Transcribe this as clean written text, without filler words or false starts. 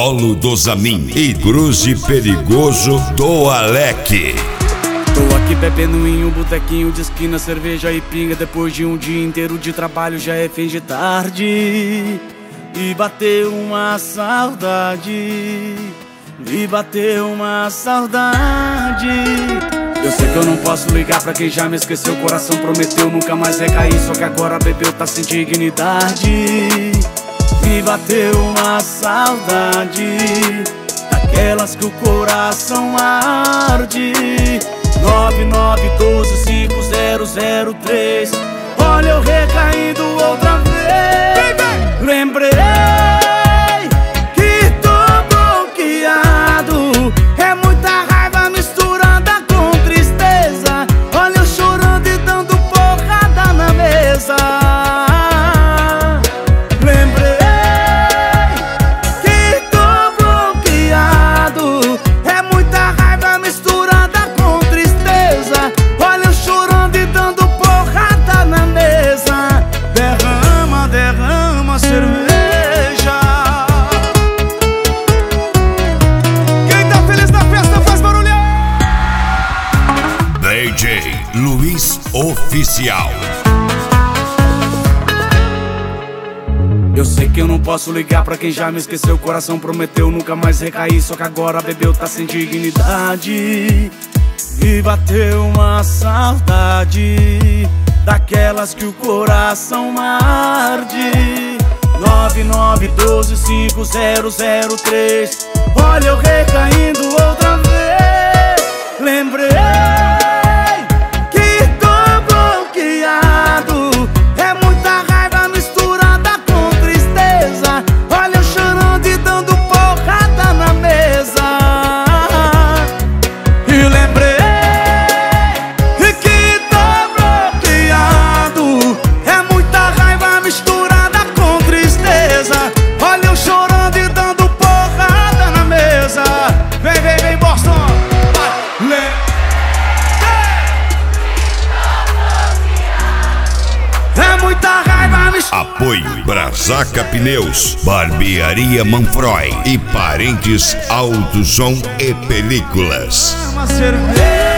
Polo do Zamin e Cruze Perigoso do Alec. Tô aqui bebendo em um botequinho de esquina, cerveja e pinga. Depois de um dia inteiro de trabalho já é fim de tarde. E bateu uma saudade, e bateu uma saudade. Eu sei que eu não posso ligar pra quem já me esqueceu. O coração prometeu nunca mais recair, só que agora bebeu, tá sem dignidade. Me bateu uma saudade, daquelas que o coração arde. 99125003. Olha eu recaindo outra vez. Lembrei que tô bloqueado. É muita raiva misturada com tristeza. Olha eu chorando e dando porrada na mesa. Cerveja. Quem tá feliz na festa faz barulhão. DJ Luiz Oficial. Eu sei que eu não posso ligar pra quem já me esqueceu. O coração prometeu nunca mais recair, só que agora bebeu, tá sem dignidade. E bateu uma saudade, daquelas que o coração arde. 99125003. Olha eu recaindo outra vez. Lembrei que tô bloqueado. É muita raiva misturada com tristeza. Olha eu chorando e dando porrada na mesa. E lembrei que tô bloqueado. É muita raiva misturada com tristeza. Olha eu chorando e dando porrada na mesa. Vem, vem, vem, Boston. É muita raiva misturada. Apoio Brasaca Pneus, Barbearia Manfroy e Parentes Auto Som e Películas. Uma cerveja.